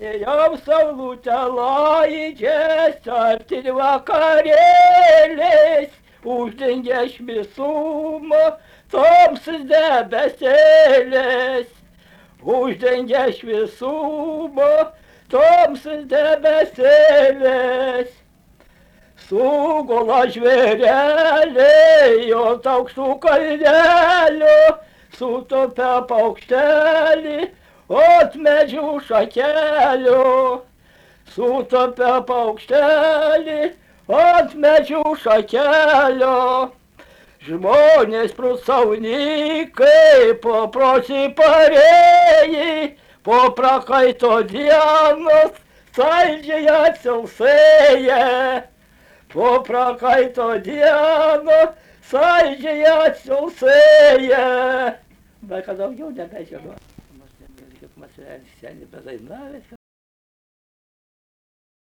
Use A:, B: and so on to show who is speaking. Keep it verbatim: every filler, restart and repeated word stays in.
A: Ėjau saulutę laidžias, artin vakarėliais, uždengė šviesumą tamsus debesėliais. Uždengė šviesumą tamsus debesėliais. Sugula žvėreliai, ant aukštų kalnelių, sutupia paukštelį ant medžių šakelių. Sutupia paukštelį ant medžių šakelių. Žmonės prūsaunikai paprosi parėjai, po prakaito dienos saldžiai atsiausėja. Po prakaito dienos saldžiai atsiausėja. Bet kad daugiau nebežinau. Nors ten kaip Maselis seniai bedainavęs.